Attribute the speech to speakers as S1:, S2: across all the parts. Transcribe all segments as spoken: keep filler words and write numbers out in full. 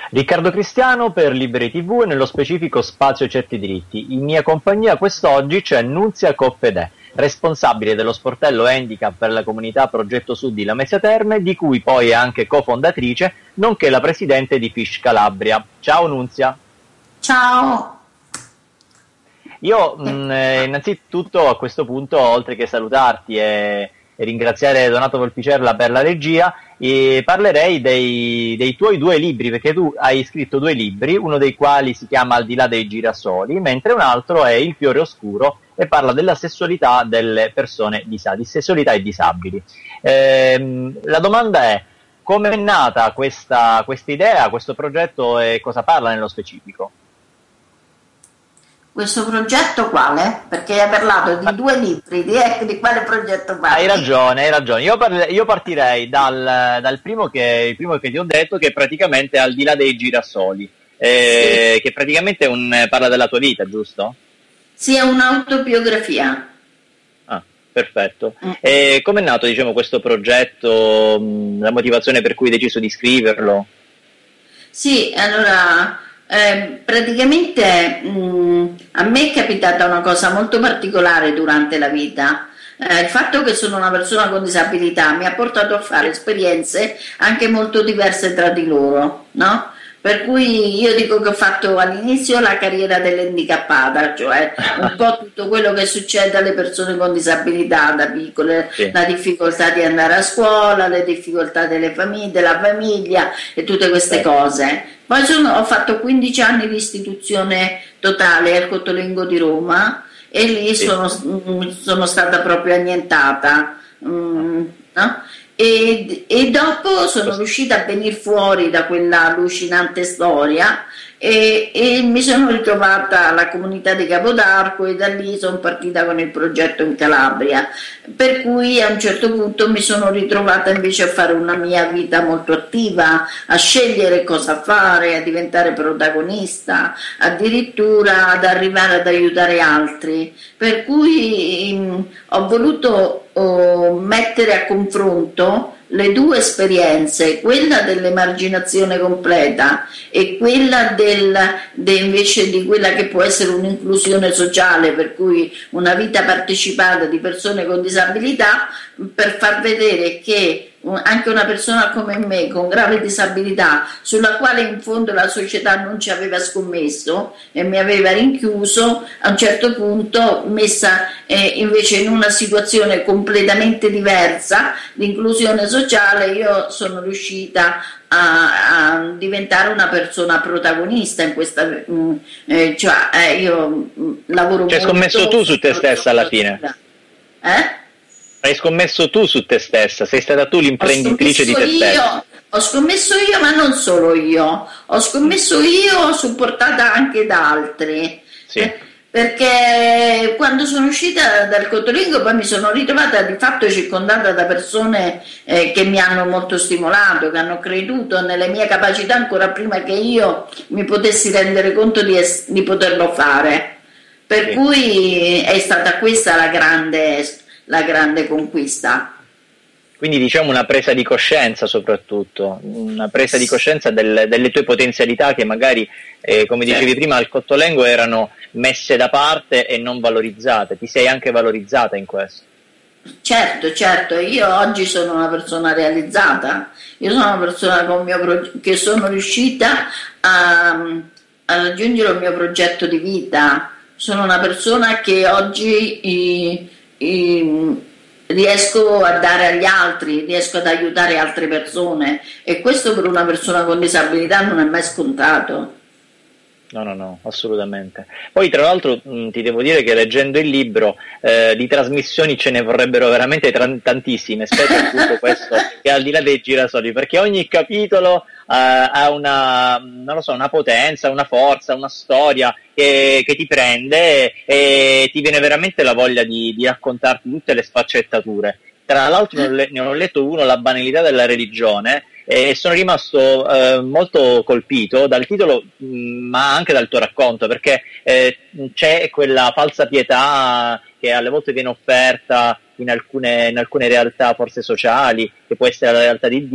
S1: Riccardo Cristiano per Liberi ti vu e nello specifico Spazio Certi Diritti. In mia compagnia quest'oggi c'è Nunzia Coffedè, responsabile dello sportello handicap per la comunità Progetto Sud di Lamezia Terme, di cui poi è anche cofondatrice, nonché la presidente di Fish Calabria. Ciao Nunzia.
S2: Ciao.
S1: Io mh, eh, innanzitutto a questo punto, oltre che salutarti e, e ringraziare Donato Volpicerla per la regia, e parlerei dei, dei tuoi due libri, perché tu hai scritto due libri, uno dei quali si chiama Al di là dei girasoli, mentre un altro è Il fiore oscuro e parla della sessualità delle persone disabili, di sessualità e disabili. Ehm, la domanda è: come è nata questa questa idea, questo progetto, e cosa parla nello specifico?
S2: Questo progetto quale? Perché hai parlato di due libri, di, eh, di quale progetto parli?
S1: Hai ragione, hai ragione. Io, parli, io partirei dal, dal primo, che, il primo che ti ho detto, che è praticamente Al di là dei girasoli, eh, sì. Che praticamente è un, parla della tua vita, giusto?
S2: Sì, è un'autobiografia.
S1: Ah, perfetto. Mm. E com'è nato, diciamo, questo progetto, la motivazione per cui hai deciso di scriverlo?
S2: Sì, allora... Eh, praticamente mh, a me è capitata una cosa molto particolare durante la vita. Eh, il fatto che sono una persona con disabilità mi ha portato a fare esperienze anche molto diverse tra di loro, no? Per cui io dico che ho fatto all'inizio la carriera dell'handicappata, cioè un po' tutto quello che succede alle persone con disabilità da piccole, sì. La difficoltà di andare a scuola, le difficoltà delle famiglie, della famiglia e tutte queste sì. cose. Poi sono, ho fatto quindici anni di istituzione totale al Cottolengo di Roma e lì sì. sono, sono stata proprio annientata, mm, no? E, e dopo sono riuscita a venire fuori da quella allucinante storia e, e mi sono ritrovata alla comunità di Capodarco e da lì sono partita con il progetto in Calabria, per cui a un certo punto mi sono ritrovata invece a fare una mia vita molto attiva, a scegliere cosa fare, a diventare protagonista, addirittura ad arrivare ad aiutare altri, per cui mh, ho voluto oh, mettere a confronto le due esperienze, quella dell'emarginazione completa e quella del, de invece di quella che può essere un'inclusione sociale, per cui una vita partecipata di persone con disabilità, per far vedere che anche una persona come me con grave disabilità, sulla quale in fondo la società non ci aveva scommesso e mi aveva rinchiuso, a un certo punto messa eh, invece in una situazione completamente diversa di inclusione sociale, io sono riuscita a, a diventare una persona protagonista in questa mh, eh, cioè eh, io mh, lavoro
S1: cioè,
S2: molto.
S1: Hai scommesso tu su te stessa alla fine?
S2: Eh?
S1: Hai scommesso tu su te stessa, sei stata tu l'imprenditrice di te stessa.
S2: Ho scommesso io, ma non solo io, ho scommesso io, supportata anche da altri.
S1: Sì.
S2: Eh, perché quando sono uscita dal Cottolengo poi mi sono ritrovata di fatto circondata da persone eh, che mi hanno molto stimolato, che hanno creduto nelle mie capacità ancora prima che io mi potessi rendere conto di, es- di poterlo fare. Per sì. cui è stata questa la grande... la grande conquista.
S1: Quindi diciamo una presa di coscienza, soprattutto, una presa di coscienza del, delle tue potenzialità che magari, eh, come dicevi certo. prima, al Cottolengo erano messe da parte e non valorizzate. Ti sei anche valorizzata in questo?
S2: Certo, certo, io oggi sono una persona realizzata, io sono una persona con mio pro- che sono riuscita a, a raggiungere il mio progetto di vita, sono una persona che oggi... I, riesco a dare agli altri, riesco ad aiutare altre persone e questo per una persona con disabilità non è mai scontato.
S1: No, no, no, assolutamente. Poi tra l'altro mh, ti devo dire che leggendo il libro eh, di trasmissioni ce ne vorrebbero veramente tra- tantissime, specie a tutto questo che al di là dei girasoli, perché ogni capitolo eh, ha una, non lo so, una potenza, una forza, una storia che, che ti prende e, e ti viene veramente la voglia di, di raccontarti tutte le sfaccettature. Tra l'altro ne ho letto uno, La banalità della religione, e sono rimasto eh, molto colpito dal titolo, mh, ma anche dal tuo racconto, perché eh, c'è quella falsa pietà che alle volte viene offerta in alcune, in alcune realtà forse sociali, che può essere la realtà di Dio,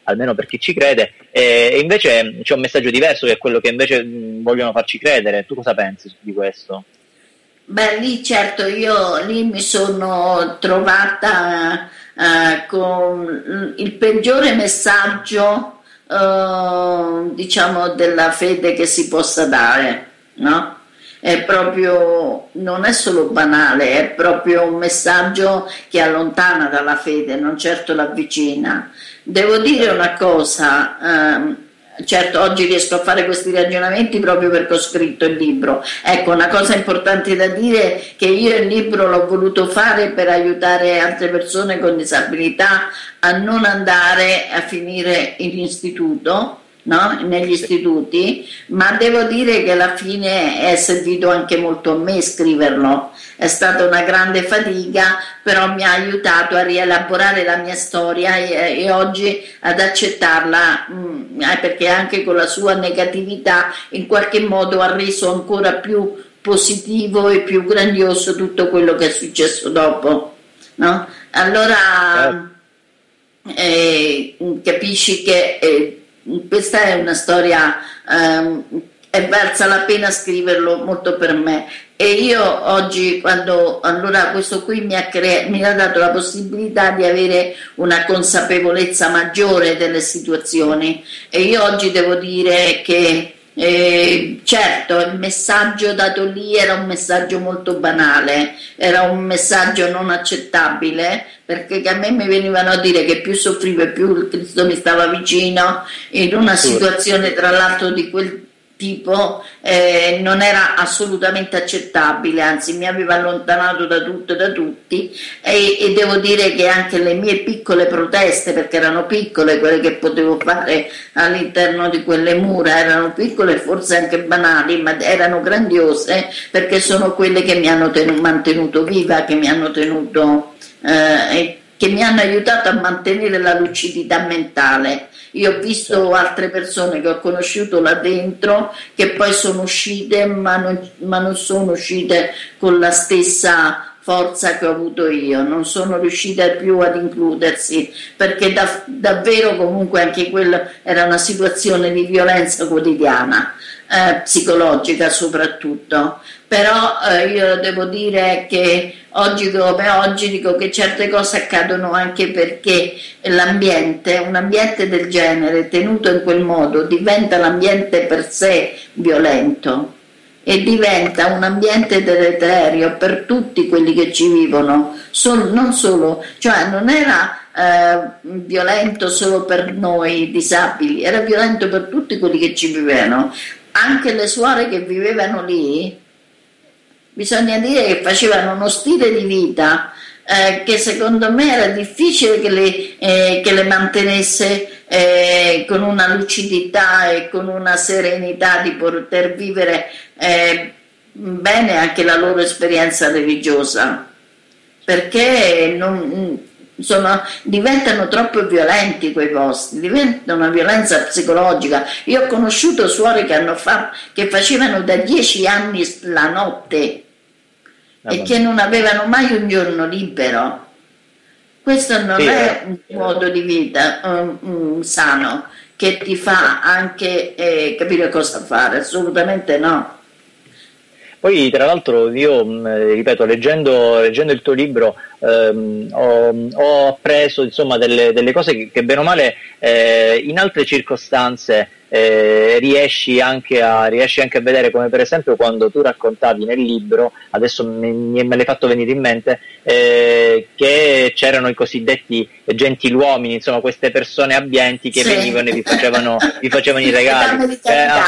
S1: almeno per chi ci crede, e, e invece c'è un messaggio diverso che è quello che invece mh, vogliono farci credere. Tu cosa pensi di questo?
S2: Beh, lì certo, io lì mi sono trovata eh, con il peggiore messaggio, eh, diciamo, della fede che si possa dare, no? È proprio, non è solo banale, è proprio un messaggio che allontana dalla fede, non certo l'avvicina. Devo dire una cosa, ehm, certo oggi riesco a fare questi ragionamenti proprio perché ho scritto il libro. Ecco, una cosa importante da dire è che io il libro l'ho voluto fare per aiutare altre persone con disabilità a non andare a finire in istituto, no? Negli istituti, ma devo dire che alla fine è servito anche molto a me scriverlo. È stata una grande fatica, però mi ha aiutato a rielaborare la mia storia e, e oggi ad accettarla, mh, eh, perché anche con la sua negatività in qualche modo ha reso ancora più positivo e più grandioso tutto quello che è successo dopo, no? Allora eh, capisci che eh, questa è una storia, ehm, è valsa la pena scriverlo molto per me, e io oggi quando allora questo qui mi ha, cre- mi ha dato la possibilità di avere una consapevolezza maggiore delle situazioni, e io oggi devo dire che eh, certo il messaggio dato lì era un messaggio molto banale, era un messaggio non accettabile, perché a me mi venivano a dire che più soffrivo e più il Cristo mi stava vicino, in una situazione tra l'altro di quel tipo eh, non era assolutamente accettabile, anzi mi aveva allontanato da tutto e da tutti, e, e devo dire che anche le mie piccole proteste, perché erano piccole quelle che potevo fare all'interno di quelle mura, erano piccole e forse anche banali, ma erano grandiose, perché sono quelle che mi hanno tenuto, mantenuto viva, che mi hanno tenuto eh, che mi hanno aiutato a mantenere la lucidità mentale. Io ho visto altre persone che ho conosciuto là dentro che poi sono uscite, ma non, ma non sono uscite con la stessa forza che ho avuto io, non sono riuscite più ad includersi, perché da, davvero comunque anche quella era una situazione di violenza quotidiana, eh, psicologica soprattutto. Però eh, io devo dire che oggi come oggi dico che certe cose accadono anche perché l'ambiente, un ambiente del genere tenuto in quel modo diventa l'ambiente per sé violento e diventa un ambiente deleterio per tutti quelli che ci vivono, Sol, non solo, cioè non era eh, violento solo per noi disabili, era violento per tutti quelli che ci vivevano, anche le suore che vivevano lì. Bisogna dire che facevano uno stile di vita eh, che secondo me era difficile che le, eh, che le mantenesse eh, con una lucidità e con una serenità di poter vivere eh, bene anche la loro esperienza religiosa, perché non, sono, diventano troppo violenti quei posti, diventa una violenza psicologica. Io ho conosciuto suore che, hanno fatto, che facevano da dieci anni la notte e che non avevano mai un giorno libero. Questo non sì, è un modo di vita um, um, sano che ti fa anche eh, capire cosa fare, assolutamente no.
S1: Poi tra l'altro io, ripeto, leggendo, leggendo il tuo libro ehm, ho, ho appreso insomma delle, delle cose che, che bene o male eh, in altre circostanze eh, riesci, anche a, riesci anche a vedere, come per esempio quando tu raccontavi nel libro, adesso me, me l'hai fatto venire in mente, eh, che c'erano i cosiddetti gentiluomini, insomma queste persone abbienti che sì. venivano e vi facevano, vi facevano i regali.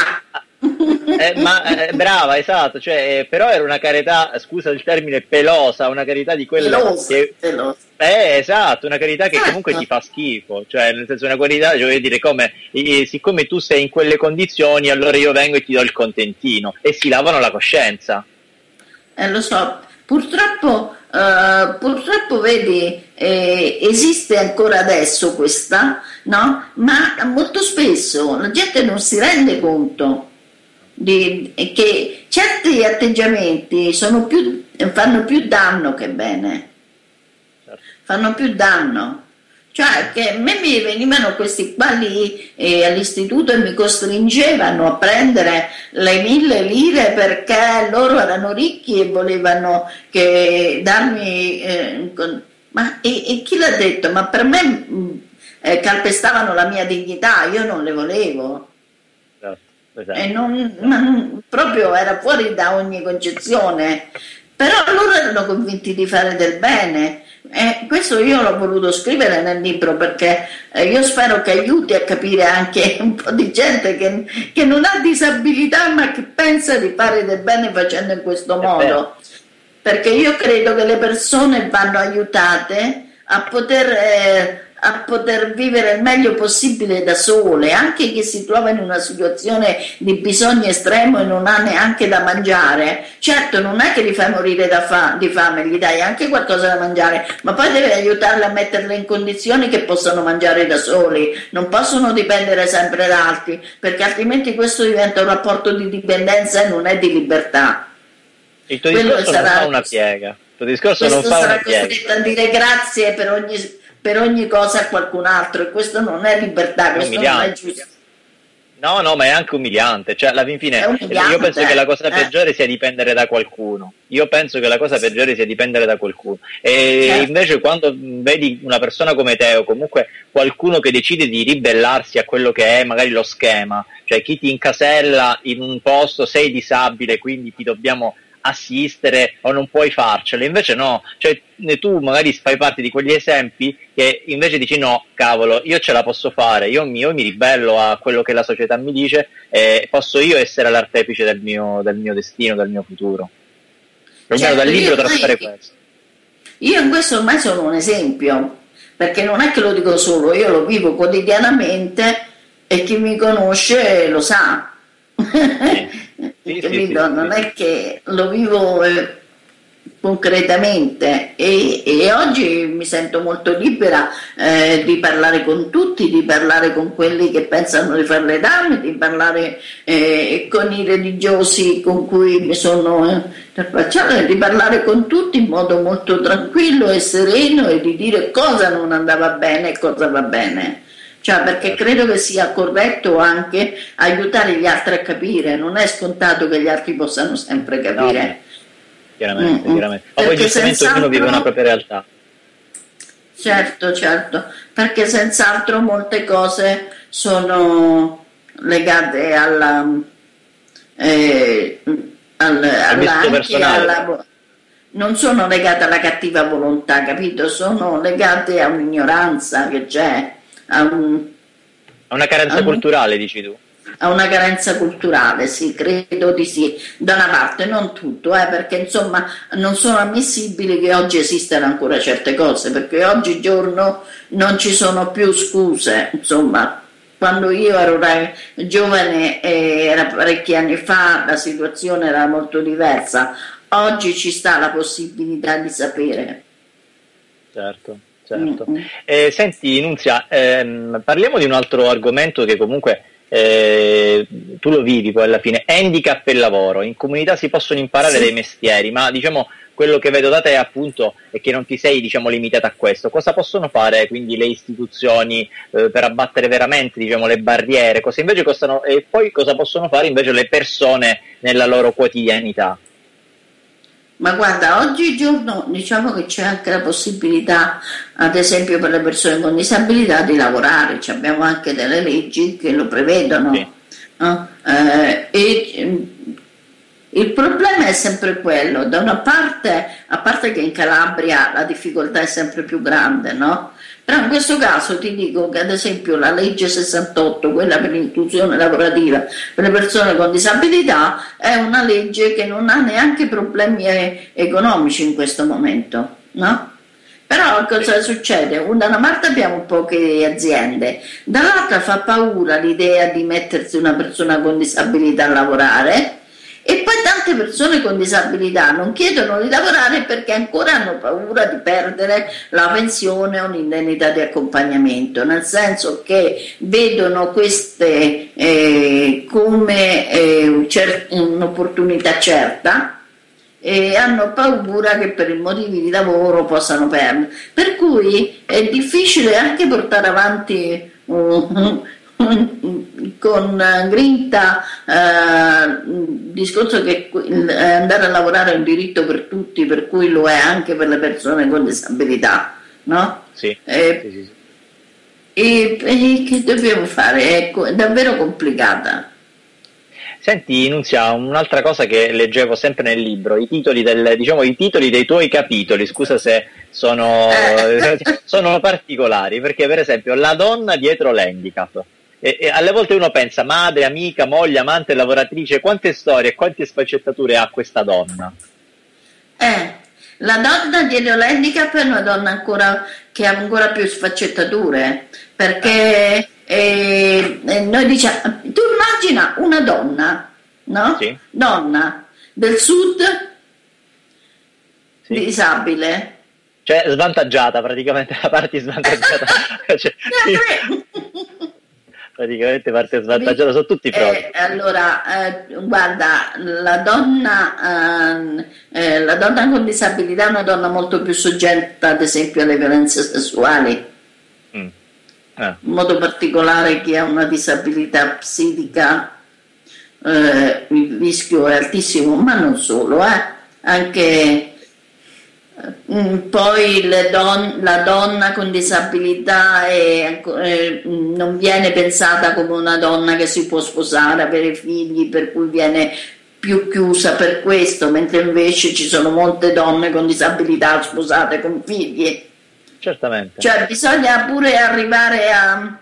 S1: Eh, ma eh, brava, esatto, cioè, eh, però era una carità, scusa il termine, pelosa, una carità di quelle
S2: pelosa,
S1: che
S2: pelosa.
S1: Eh, esatto, una carità che comunque ti fa schifo, cioè nel senso una qualità, cioè, voglio dire, come eh, siccome tu sei in quelle condizioni, allora io vengo e ti do il contentino, e si lavano la coscienza.
S2: Eh, lo so, purtroppo Uh, purtroppo vedi eh, esiste ancora adesso questa, no? Ma molto spesso la gente non si rende conto di, che certi atteggiamenti sono più, fanno più danno che bene, certo. fanno più danno, Cioè che a me mi venivano questi qua lì eh, all'istituto e mi costringevano a prendere le mille lire perché loro erano ricchi e volevano che darmi... Eh, con... Ma e, e chi l'ha detto? Ma per me mh, eh, calpestavano la mia dignità, io non le volevo.
S1: Esatto, esatto.
S2: E non, ma, proprio era fuori da ogni concezione. Però loro erano convinti di fare del bene. E questo io l'ho voluto scrivere nel libro perché eh, io spero che aiuti a capire anche un po' di gente che, che non ha disabilità ma che pensa di fare del bene facendo in questo modo, perché io credo che le persone vanno aiutate a poter, eh, a poter vivere il meglio possibile da sole, anche chi si trova in una situazione di bisogno estremo e non ha neanche da mangiare. Certo, non è che li fai morire da fa- di fame, gli dai anche qualcosa da mangiare, ma poi devi aiutarli a metterli in condizioni che possano mangiare da soli, non possono dipendere sempre da altri, perché altrimenti questo diventa un rapporto di dipendenza e non è di libertà.
S1: Il tuo discorso non sarà... fa una piega. Il tuo discorso non fa una piega.
S2: Questo sarà costretto a dire grazie per ogni... per ogni cosa a qualcun altro, e questo non è libertà, questo non è giusto.
S1: No, no, ma è anche umiliante, cioè alla fin fine io penso che la cosa eh. peggiore sia dipendere da qualcuno, io penso che la cosa peggiore sia dipendere da qualcuno, e certo. Invece quando vedi una persona come te o comunque qualcuno che decide di ribellarsi a quello che è magari lo schema, cioè chi ti incasella in un posto, sei disabile, quindi ti dobbiamo assistere o non puoi farcela, invece no, cioè tu magari fai parte di quegli esempi che invece dici no, cavolo, io ce la posso fare, io, io mi ribello a quello che la società mi dice e posso io essere l'artefice del mio, del mio destino, del mio futuro. Almeno certo, dal libro trattare questo.
S2: Io in questo ormai sono un esempio, perché non è che lo dico solo, io lo vivo quotidianamente e chi mi conosce lo sa. Sì. Sì, sì, sì, non sì. È che lo vivo eh, concretamente e, e oggi mi sento molto libera eh, di parlare con tutti, di parlare con quelli che pensano di fare le danni, di parlare eh, con i religiosi con cui mi sono interfacciata, di parlare con tutti in modo molto tranquillo e sereno e di dire cosa non andava bene e cosa va bene. Cioè, perché credo che sia corretto anche aiutare gli altri a capire, non è scontato che gli altri possano sempre capire. No,
S1: chiaramente, mm-hmm. chiaramente. Ma poi giustamente ognuno vive una propria realtà.
S2: Certo, certo, perché senz'altro molte cose sono legate alla, eh, al, alla, anche alla non sono legate alla cattiva volontà, capito? Sono legate a un'ignoranza che c'è. A, un,
S1: a una carenza a un, culturale, dici tu?
S2: A una carenza culturale, sì, credo di sì, da una parte, non tutto, eh, perché insomma non sono ammissibili che oggi esistano ancora certe cose, perché oggigiorno non ci sono più scuse, insomma. Quando io ero giovane, eh, era parecchi anni fa, la situazione era molto diversa, oggi ci sta la possibilità di sapere.
S1: Certo. Certo. Eh, senti Nunzia, ehm, parliamo di un altro argomento che comunque eh, tu lo vivi poi alla fine, handicap e lavoro. In comunità si possono imparare sì. dei mestieri, ma diciamo quello che vedo da te appunto è che non ti sei diciamo limitata a questo. Cosa possono fare quindi le istituzioni eh, per abbattere veramente diciamo le barriere? Cosa invece costano, e poi cosa possono fare invece le persone nella loro quotidianità?
S2: Ma guarda, oggigiorno diciamo che c'è anche la possibilità, ad esempio per le persone con disabilità, di lavorare, ci abbiamo anche delle leggi che lo prevedono. Sì. No? Eh, e il problema è sempre quello, da una parte, a parte che in Calabria la difficoltà è sempre più grande, no? Però in questo caso ti dico che ad esempio la legge sessantotto, quella per l'inclusione lavorativa per le persone con disabilità, è una legge che non ha neanche problemi economici in questo momento, no? Però cosa succede? Da una parte abbiamo poche aziende, dall'altra fa paura l'idea di mettersi una persona con disabilità a lavorare. E poi tante persone con disabilità non chiedono di lavorare perché ancora hanno paura di perdere la pensione o l'indennità di accompagnamento, nel senso che vedono queste eh, come eh, cer- un'opportunità certa e hanno paura che per i motivi di lavoro possano perdere. Per cui è difficile anche portare avanti uh, con grinta eh, il discorso che andare a lavorare è un diritto per tutti, per cui lo è anche per le persone con disabilità, no?
S1: Sì,
S2: eh,
S1: sì, sì, sì.
S2: E, e che dobbiamo fare? È, è davvero complicata.
S1: Senti, Nunzia, un'altra cosa che leggevo sempre nel libro, i titoli, del, diciamo, i titoli dei tuoi capitoli, scusa se sono,
S2: Eh.
S1: sono particolari, perché per esempio la donna dietro l'handicap, e, e alle volte uno pensa madre, amica, moglie, amante, lavoratrice, quante storie, quante sfaccettature ha questa donna?
S2: Eh, la donna dietro l'handicap è una donna ancora che ha ancora più sfaccettature, perché eh, eh, noi diciamo, tu immagina una donna, no?
S1: Sì.
S2: Donna del sud,
S1: Sì.
S2: disabile.
S1: Cioè svantaggiata, praticamente la parte svantaggiata. Cioè, praticamente parte svantaggiata su tutti i fronti.
S2: Eh, allora, eh, guarda, la donna, eh, eh, la donna con disabilità è una donna molto più soggetta, ad esempio, alle violenze sessuali.
S1: Mm. Ah.
S2: In modo particolare chi ha una disabilità psichica, eh, il rischio è altissimo, ma non solo, eh, anche poi le don- la donna con disabilità è, è, non viene pensata come una donna che si può sposare, avere figli, per cui viene più chiusa per questo, mentre invece ci sono molte donne con disabilità sposate con figli.
S1: Certamente.
S2: Cioè bisogna pure arrivare a,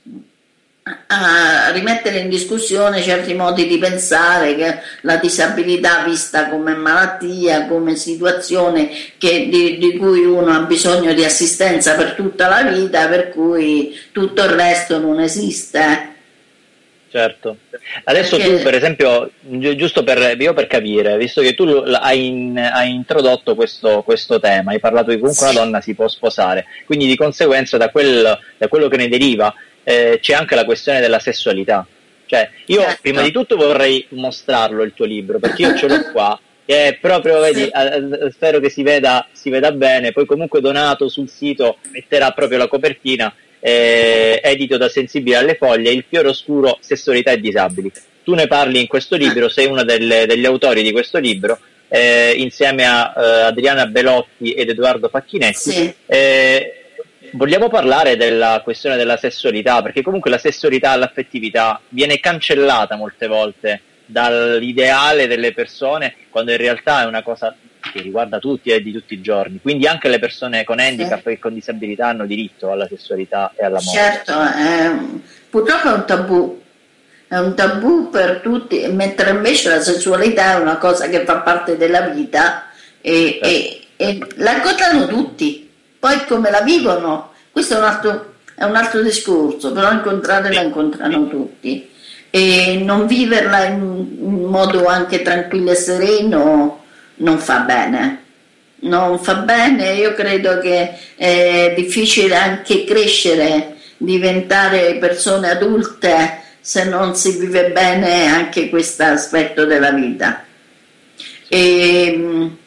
S2: a rimettere in discussione certi modi di pensare, che la disabilità vista come malattia, come situazione che, di, di cui uno ha bisogno di assistenza per tutta la vita, per cui tutto il resto non esiste.
S1: Certo. Adesso
S2: Perché...
S1: tu per esempio, giusto per, io per capire, visto che tu hai, in, hai introdotto questo, questo tema, hai parlato di comunque sì. Una donna si può sposare, quindi di conseguenza da, quel, da quello che ne deriva eh, c'è anche la questione della sessualità. Cioè io certo. Prima di tutto vorrei mostrarlo il tuo libro, perché io ce l'ho qua, che è proprio, vedi, sì. eh, spero che si veda, si veda bene, poi comunque Donato sul sito metterà proprio la copertina, Eh, edito da Sensibile alle Foglie, Il fiore oscuro, sessualità e disabili. Tu ne parli in questo libro, sei uno delle, degli autori di questo libro, eh, insieme a eh, Adriana Belotti ed Edoardo Facchinetti.
S2: Sì.
S1: Eh, vogliamo parlare della questione della sessualità, perché comunque la sessualità, l'affettività viene cancellata molte volte dall'ideale delle persone, quando in realtà è una cosa che riguarda tutti e eh, di tutti i giorni, quindi anche le persone con handicap sì. E con disabilità hanno diritto alla sessualità e alla morte.
S2: Certo, eh, purtroppo è un tabù, è un tabù per tutti, mentre invece la sessualità è una cosa che fa parte della vita e, certo. e, e la incontrano tutti, poi come la vivono, questo è un altro, è un altro discorso, però incontrare sì. La incontrano tutti e non viverla in, in modo anche tranquillo e sereno non fa bene, non fa bene. Io credo che è difficile anche crescere, diventare persone adulte se non si vive bene anche questo aspetto della vita. E,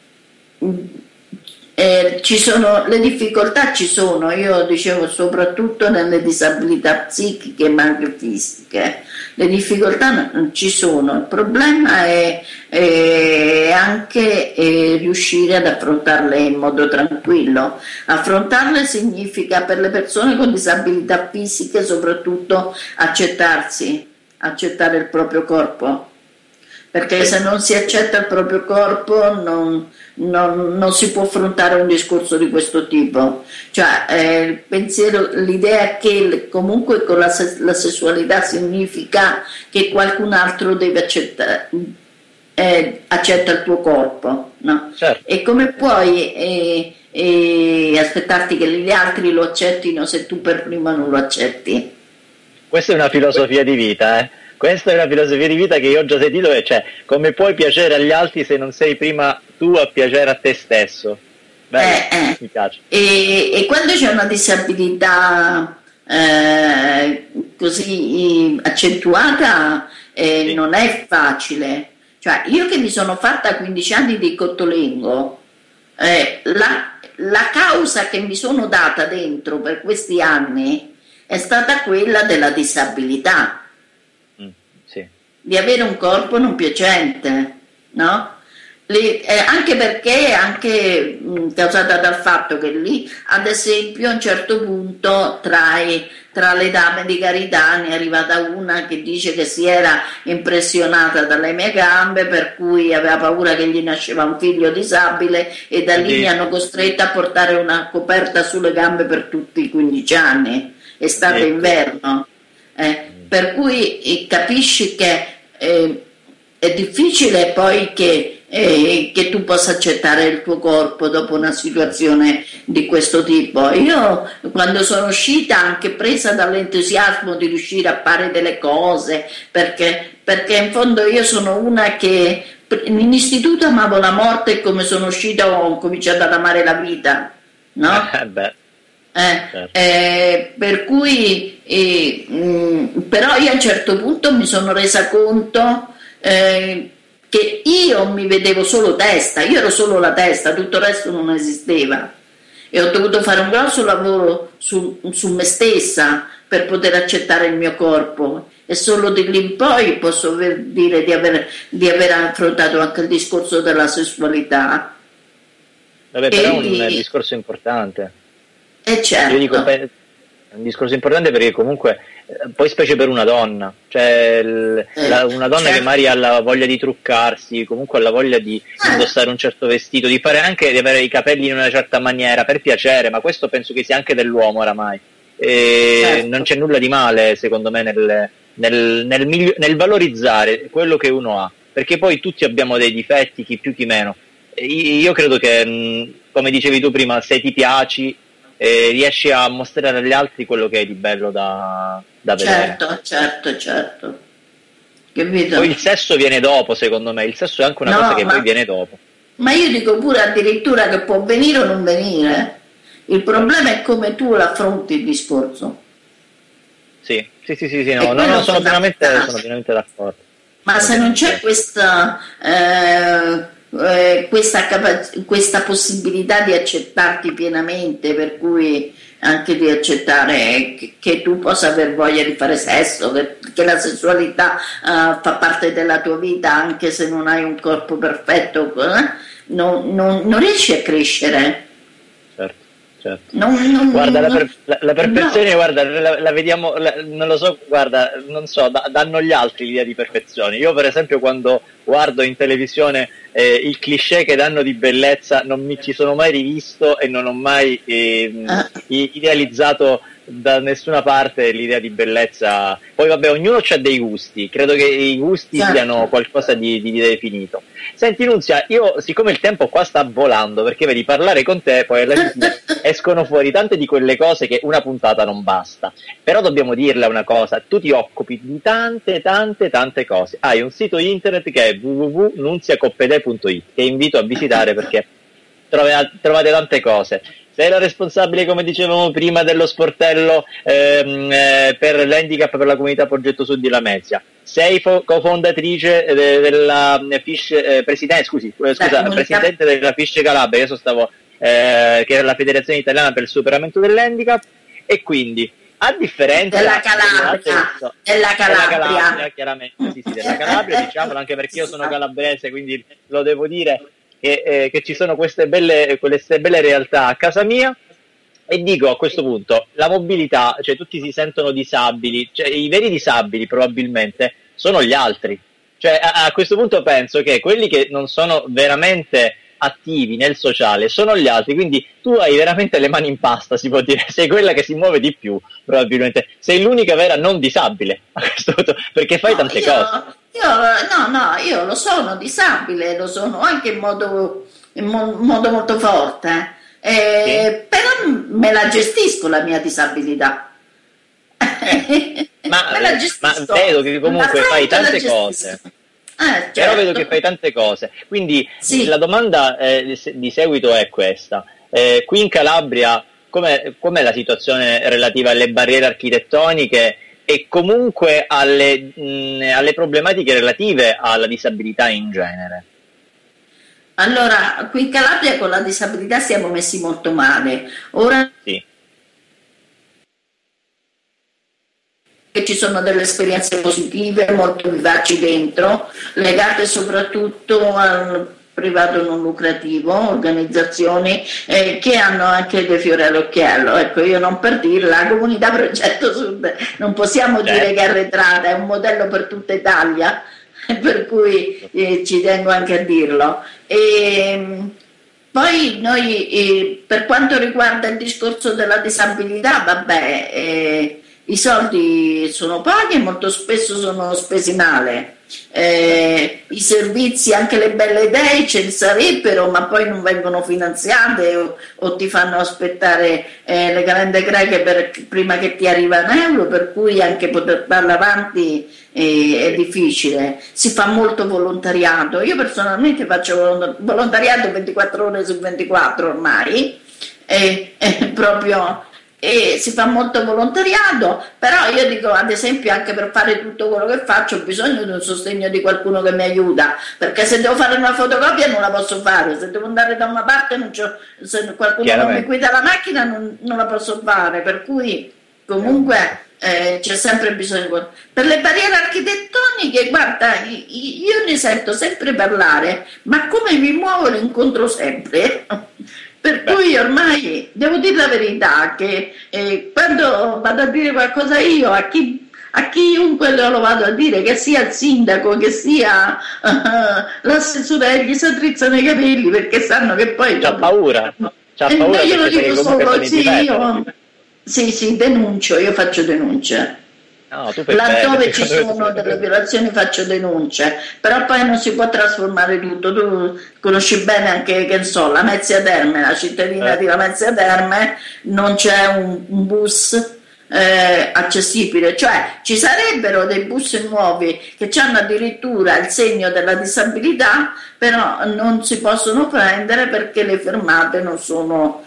S2: eh, ci sono, le difficoltà ci sono, io dicevo soprattutto nelle disabilità psichiche ma anche fisiche, le difficoltà non ci sono, il problema è, è anche è riuscire ad affrontarle in modo tranquillo. Affrontarle significa per le persone con disabilità fisiche soprattutto accettarsi, accettare il proprio corpo, perché se non si accetta il proprio corpo non, non, non si può affrontare un discorso di questo tipo. Cioè eh, il pensiero, l'idea che comunque con la, la sessualità significa che qualcun altro deve accettare, eh, accetta il tuo corpo, no?
S1: Certo.
S2: E come puoi eh, eh, aspettarti che gli altri lo accettino se tu per prima non lo accetti?
S1: Questa è una filosofia di vita, eh? Questa è una filosofia di vita che io ho già sentito, e cioè come puoi piacere agli altri se non sei prima tu a piacere a te stesso. Bene,
S2: eh, eh.
S1: mi piace.
S2: E, e quando c'è una disabilità eh, così accentuata eh, sì. Non è facile, Cioè, io che mi sono fatta quindici anni di Cottolengo, eh, la, la causa che mi sono data dentro per questi anni è stata quella della disabilità,
S1: Mm, sì.
S2: di avere un corpo non piacente, no? Lì, eh, anche perché è anche mh, causata dal fatto che lì, ad esempio, a un certo punto tra, i- tra le dame di carità ne è arrivata una che dice che si era impressionata dalle mie gambe, per cui aveva paura che gli nasceva un figlio disabile, e da lì mi hanno
S1: Addirittura.
S2: costretta a portare una coperta sulle gambe per tutti i quindici anni, estate e
S1: Addirittura.
S2: inverno. Eh,
S1: Mm.
S2: per cui eh, capisci che eh, è difficile poi che, eh, che tu possa accettare il tuo corpo dopo una situazione di questo tipo. Io quando sono uscita, anche presa dall'entusiasmo di riuscire a fare delle cose, perché, perché in fondo io sono una che in istituto amavo la morte, e come sono uscita ho cominciato ad amare la vita, no?
S1: Eh, beh,
S2: Eh,
S1: certo.
S2: eh, per cui, eh, mh, però io a un certo punto mi sono resa conto eh, che io mi vedevo solo testa, io ero solo la testa, tutto il resto non esisteva, e ho dovuto fare un grosso lavoro su, su me stessa per poter accettare il mio corpo, e solo di lì in poi posso aver- dire di aver, di aver affrontato anche il discorso della sessualità.
S1: Vabbè,
S2: E,
S1: però è un eh,
S2: di-
S1: discorso importante.
S2: e
S1: Io dico,
S2: certo,
S1: pe- è un discorso importante perché comunque, eh, poi specie per una donna, cioè il-
S2: eh,
S1: la- una donna che
S2: certo.
S1: magari ha la voglia di truccarsi, comunque ha la voglia di
S2: Eh,
S1: indossare un certo vestito, di fare anche, di avere i capelli in una certa maniera, per piacere, ma questo penso che sia anche dell'uomo oramai. E
S2: certo.
S1: non c'è nulla di male, secondo me, nel, nel, nel miglio- nel valorizzare quello che uno ha, perché poi tutti abbiamo dei difetti, chi più chi meno. E io credo che, mh, come dicevi tu prima, se ti piaci, eh, riesci a mostrare agli altri quello che è di bello da, da vedere.
S2: Certo, certo, certo,
S1: Poi il
S2: capito?
S1: sesso viene dopo, secondo me, il sesso è anche una cosa
S2: No,
S1: che poi
S2: ma,
S1: viene dopo.
S2: ma io dico pure addirittura che può venire o non venire. Il problema è come tu l'affronti il discorso.
S1: Sì, sì, sì, sì, sì,
S2: E
S1: no, no,
S2: quello
S1: no, sono pienamente, sono
S2: fondamentale.
S1: pienamente d'accordo.
S2: Ma
S1: Sono
S2: se non
S1: pienamente
S2: c'è
S1: d'accordo.
S2: questa, eh, eh, questa, capa- questa possibilità di accettarti pienamente, per cui anche di accettare che, che tu possa aver voglia di fare sesso, che, che la sessualità eh, fa parte della tua vita anche se non hai un corpo perfetto, eh, non, non- non riesci a crescere.
S1: Certo, certo.
S2: Non, non-
S1: Guarda, la,
S2: non-
S1: per- la- la perfezione, guarda, la, la vediamo, la- non lo so, guarda, non so, da- danno gli altri l'idea di perfezione. Io, per esempio, quando guardo in televisione eh, il cliché che danno di bellezza, non mi ci sono mai rivisto e non ho mai ehm,
S2: no,
S1: i- idealizzato da nessuna parte l'idea di bellezza. Poi, vabbè, ognuno ha dei gusti, credo che i gusti
S2: certo.
S1: siano qualcosa di, di definito. Senti Nunzia, io siccome il tempo qua sta volando, perché vedi, parlare con te poi alla fine escono fuori tante di quelle cose che una puntata non basta, però dobbiamo dirle una cosa, tu ti occupi di tante tante tante cose, hai un sito internet che è w w w punto nunzia coppedè punto it che invito a visitare perché trove- trovate tante cose. Sei la responsabile, come dicevamo prima, dello sportello ehm, eh, per l'handicap per la comunità Progetto Sud di Lamezia. Sei fo- cofondatrice de- della eh, Fish, eh, presidente, scusi, eh,
S2: La
S1: scusa,
S2: comunità-
S1: presidente della Fish Calabria, adesso stavo, eh, che è la Federazione Italiana per il Superamento dell'Handicap, e quindi, a differenza
S2: Della Calabria,
S1: della
S2: della
S1: della
S2: Calabria.
S1: Calabria, chiaramente, sì, sì, della Calabria, diciamolo, anche perché io sono calabrese, quindi lo devo dire, che, eh, che ci sono queste belle, queste belle realtà a casa mia. E dico a questo punto, la mobilità, cioè tutti si sentono disabili, cioè i veri disabili probabilmente sono gli altri. Cioè a, a questo punto penso che quelli che non sono veramente attivi nel sociale sono gli altri, quindi tu hai veramente le mani in pasta, si può dire, sei quella che si muove di più, probabilmente, sei l'unica vera non disabile a questo punto, perché fai
S2: No,
S1: tante
S2: io,
S1: cose.
S2: io, no, no, io lo sono disabile, lo sono anche in modo, in mo- modo molto forte, eh, però me la gestisco la mia disabilità.
S1: Ma,
S2: Me la
S1: ma
S2: gestisco.
S1: vedo che comunque
S2: La
S1: fai
S2: affronto e la
S1: tante
S2: gestisco.
S1: cose.
S2: Eh,
S1: Però vedo
S2: certo.
S1: che fai tante cose, quindi
S2: Sì.
S1: la domanda eh, di se- di seguito è questa. Eh, qui in Calabria com'è, com'è la situazione relativa alle barriere architettoniche e comunque alle, mh, alle problematiche relative alla disabilità in genere.
S2: Allora, qui in Calabria con la disabilità siamo messi molto male. Ora
S1: sì.
S2: che ci sono delle esperienze positive, molto vivaci dentro, legate soprattutto al privato non lucrativo, organizzazioni eh, che hanno anche dei fiori all'occhiello. Ecco, io non per dire, la comunità Progetto Sud non possiamo certo. dire che è arretrata, è un modello per tutta Italia, per cui eh, ci tengo anche a dirlo. E, poi noi, eh, per quanto riguarda il discorso della disabilità, vabbè, eh, i soldi sono pochi e molto spesso sono spesi male. Eh, i servizi, anche le belle idee ce ne sarebbero, ma poi non vengono finanziate o, o ti fanno aspettare eh, le calende greche per, prima che ti arriva un euro, per cui anche poter andare avanti eh, è difficile. Si fa molto volontariato, io personalmente faccio volontariato ventiquattro ore su ventiquattro ormai, eh, eh, proprio e si fa molto volontariato, però io dico, ad esempio, anche per fare tutto quello che faccio ho bisogno di un sostegno di qualcuno che mi aiuta, perché se devo fare una fotocopia non la posso fare, se devo andare da una parte non c'ho, se qualcuno non mi guida la macchina non, non la posso fare, per cui comunque eh, c'è sempre bisogno. Per le barriere architettoniche, guarda, io ne sento sempre parlare, ma come mi muovo le incontro sempre. Per Beh. cui ormai devo dire la verità che eh, quando vado a dire qualcosa io a, chi, a chiunque lo vado a dire, che sia il sindaco, che sia uh, l'assessore, gli si attrezzano i capelli perché sanno che poi...
S1: C'ha paura, c'ha
S2: eh,
S1: paura
S2: io lo dico solo, sì, io, sì, sì, denuncio, io faccio denunce.
S1: No,
S2: laddove
S1: bene,
S2: ci sono delle violazioni faccio denunce, però poi non si può trasformare tutto. Tu conosci bene anche, che so, la Lamezia Terme, la cittadina eh. di Lamezia Terme, non c'è un, un bus eh, accessibile, cioè ci sarebbero dei bus nuovi che hanno addirittura il segno della disabilità, però non si possono prendere perché le fermate non sono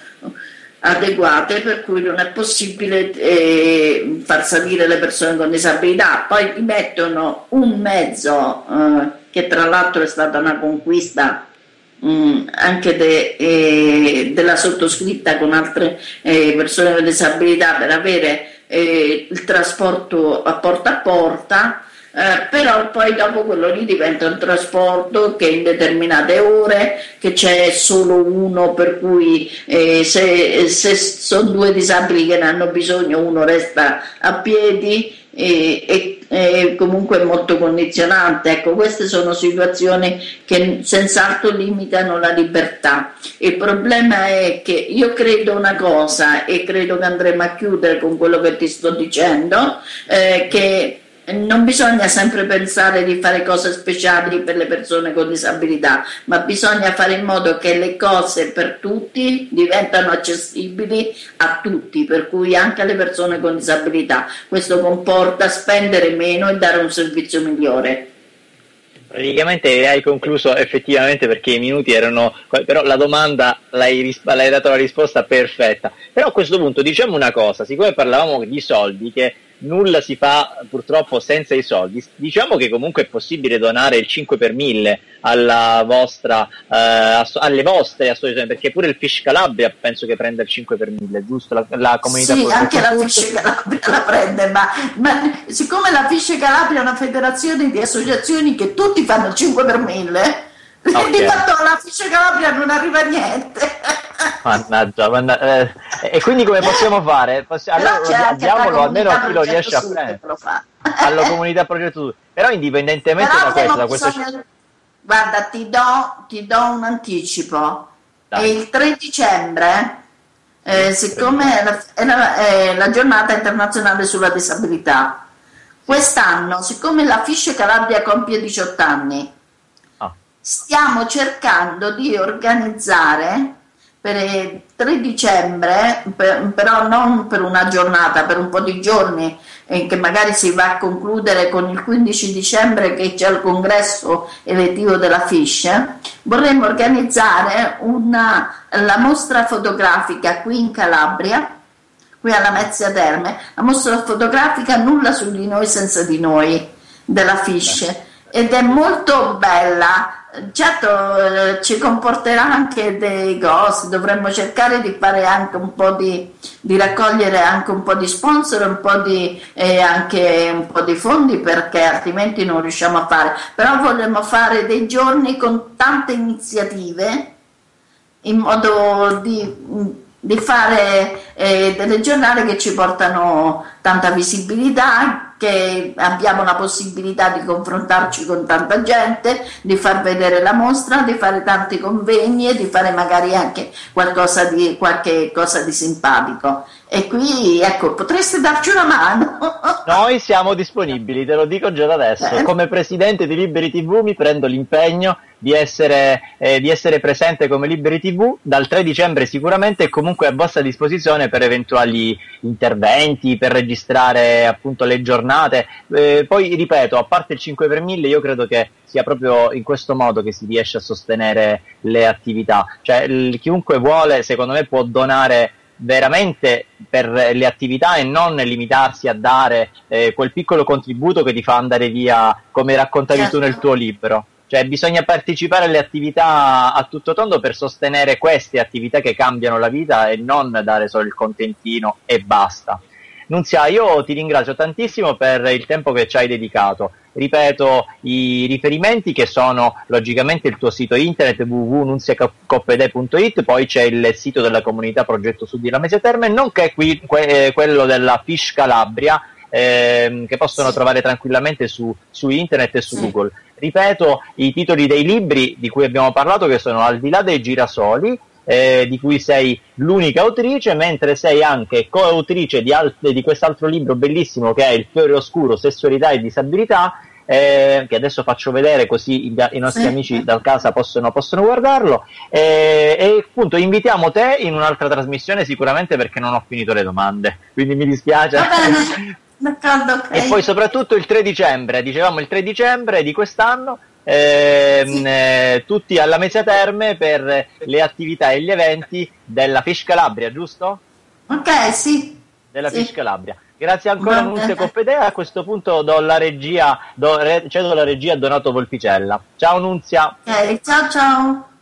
S2: adeguate, per cui non è possibile eh, far salire le persone con disabilità. Poi ti mettono un mezzo eh, che tra l'altro è stata una conquista mh, anche de, eh, della sottoscritta con altre eh, persone con disabilità, per avere eh, il trasporto a porta a porta. Eh, però poi dopo quello lì diventa un trasporto che in determinate ore, che c'è solo uno, per cui eh, se, se sono due disabili che ne hanno bisogno uno resta a piedi e, e, e comunque è molto condizionante. Ecco, queste sono situazioni che senz'altro limitano la libertà. Il problema è che io credo una cosa, e credo che andremo a chiudere con quello che ti sto dicendo, eh, che non bisogna sempre pensare di fare cose speciali per le persone con disabilità, ma bisogna fare in modo che le cose per tutti diventano accessibili a tutti, per cui anche alle persone con disabilità. Questo comporta spendere meno e dare un servizio migliore.
S1: Praticamente hai concluso effettivamente, perché i minuti erano, però la domanda l'hai, l'hai dato la risposta perfetta. Però a questo punto diciamo una cosa, siccome parlavamo di soldi, che nulla si fa purtroppo senza i soldi, diciamo che comunque è possibile donare il cinque per mille alla vostra, eh, asso- alle vostre associazioni, perché pure il Fish Calabria penso che prenda il cinque per mille, giusto? La, la comunità
S2: sì, anche la Fish Calabria la prende, ma, ma siccome la Fish Calabria è una federazione di associazioni che tutti fanno il cinque per mille, okay. Di fatto alla Fish Calabria non arriva niente.
S1: Mannaggia, mannaggia. Eh, e quindi come possiamo fare? Possi- allora diamolo almeno a chi lo riesce a prendere, alla comunità Progetto Sud. Però indipendentemente
S2: Però
S1: da questo, da questo
S2: bisogna... guarda, ti do, ti do un anticipo. Dai. Il tre dicembre, eh, siccome è la, è, la, è la giornata internazionale sulla disabilità, quest'anno, siccome la Fish Calabria compie diciotto anni, ah. stiamo cercando di organizzare per il tre dicembre, per, però non per una giornata, per un po' di giorni, eh, che magari si va a concludere con il quindici dicembre, che c'è il congresso elettivo della Fish. Vorremmo organizzare una, la mostra fotografica qui in Calabria, qui alla Mezzia Terme, la mostra fotografica Nulla su di noi senza di noi, della Fish, ed è molto bella. Certo, eh, ci comporterà anche dei costi, dovremmo cercare di fare anche un po' di, di raccogliere anche un po' di sponsor, un po' di, eh, anche un po' di fondi, perché altrimenti non riusciamo a fare. Però vogliamo fare dei giorni con tante iniziative, in modo di, di fare eh, delle giornate che ci portano tanta visibilità, che abbiamo la possibilità di confrontarci con tanta gente, di far vedere la mostra, di fare tanti convegni e di fare magari anche qualcosa di, qualche cosa di simpatico. E qui, ecco, potreste darci una mano.
S1: Noi siamo disponibili, te lo dico già da adesso.
S2: Eh.
S1: Come presidente di Liberi ti vu mi prendo l'impegno di essere, eh, di essere presente come Liberi ti vu dal tre dicembre sicuramente, e comunque a vostra disposizione per eventuali interventi, per registrare appunto le giornate. Eh, poi ripeto, a parte il cinque per mille, io credo che sia proprio in questo modo che si riesce a sostenere le attività. Cioè il, chiunque vuole, secondo me, può donare veramente per le attività e non limitarsi a dare eh, quel piccolo contributo che ti fa andare via, come raccontavi
S2: Certo.
S1: tu nel tuo libro. Cioè bisogna partecipare alle attività a tutto tondo per sostenere queste attività che cambiano la vita e non dare solo il contentino e basta. Nunzia, io ti ringrazio tantissimo per il tempo che ci hai dedicato. Ripeto i riferimenti, che sono logicamente il tuo sito internet w w w punto nunzia coppedè punto it, poi c'è il sito della comunità Progetto Sud di La Mezzia Terme, nonché qui que- quello della Fish Calabria, ehm, che possono trovare tranquillamente su, su internet e su
S2: Sì.
S1: Google. Ripeto i titoli dei libri di cui abbiamo parlato, che sono Al di là dei girasoli, Eh, di cui sei l'unica autrice, mentre sei anche coautrice di, alt- di quest'altro libro bellissimo che è Il fiore oscuro, sessualità e disabilità, eh, che adesso faccio vedere così i, i nostri
S2: Sì.
S1: amici da casa possono, possono guardarlo, eh, e appunto invitiamo te in un'altra trasmissione sicuramente, perché non ho finito le domande, quindi mi dispiace.
S2: Va bene, d'accordo, ok.
S1: E poi soprattutto il tre dicembre, dicevamo il tre dicembre di quest'anno, ehm,
S2: Sì.
S1: eh, tutti alla Mezzia Terme per le attività e gli eventi della Fish Calabria, giusto?
S2: Ok, sì.
S1: Della
S2: Sì.
S1: Fish Calabria. Grazie ancora
S2: Va
S1: Nunzia
S2: bene.
S1: Coppedea. A questo punto do la regia, do, re- cedo la regia a Donato Volpicella. Ciao Nunzia.
S2: Ok, ciao ciao.